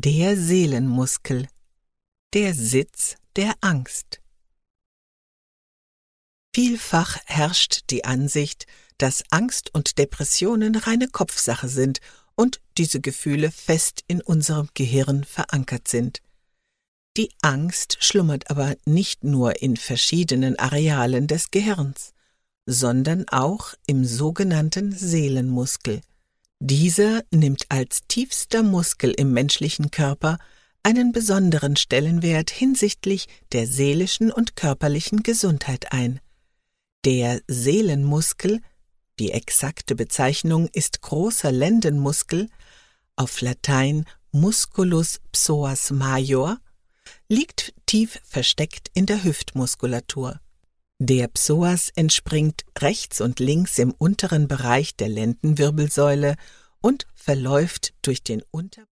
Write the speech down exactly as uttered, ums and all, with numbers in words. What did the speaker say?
Der Seelenmuskel, der Sitz der Angst. Vielfach herrscht die Ansicht, dass Angst und Depressionen reine Kopfsache sind und diese Gefühle fest in unserem Gehirn verankert sind. Die Angst schlummert aber nicht nur in verschiedenen Arealen des Gehirns, sondern auch im sogenannten Seelenmuskel. Dieser nimmt als tiefster Muskel im menschlichen Körper einen besonderen Stellenwert hinsichtlich der seelischen und körperlichen Gesundheit ein. Der Seelenmuskel, die exakte Bezeichnung ist großer Lendenmuskel, auf Latein Musculus psoas major, liegt tief versteckt in der Hüftmuskulatur. Der Psoas entspringt rechts und links im unteren Bereich der Lendenwirbelsäule und verläuft durch den Unter